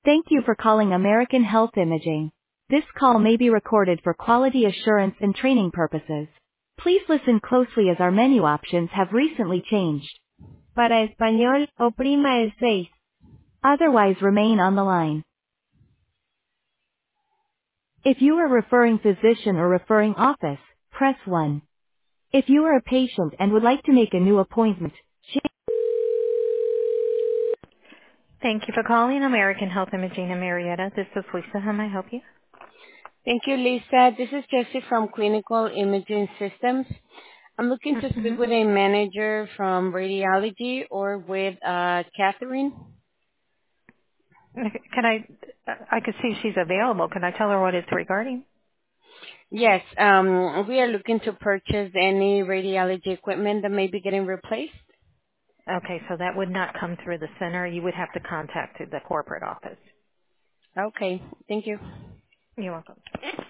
Thank you for calling American Health Imaging. This call may be recorded for quality assurance and training purposes. Please listen closely as our menu options have recently changed. Para español, oprima el 6. Otherwise remain on the line. If you are referring physician or referring office, press 1. If you are a patient and would like to make a new appointment, Thank you for calling American Health Imaging in Marietta. This is Lisa. How may I help you? Thank you, Lisa. This is Jessie from Clinical Imaging Systems. I'm looking to Mm-hmm. speak with a manager from radiology or with Catherine. Can I could see she's available. Can I tell her what it's regarding? Yes, we are looking to purchase any radiology equipment that may be getting replaced. Okay, so that would not come through the center. You would have to contact the corporate office. Okay, thank you. You're welcome.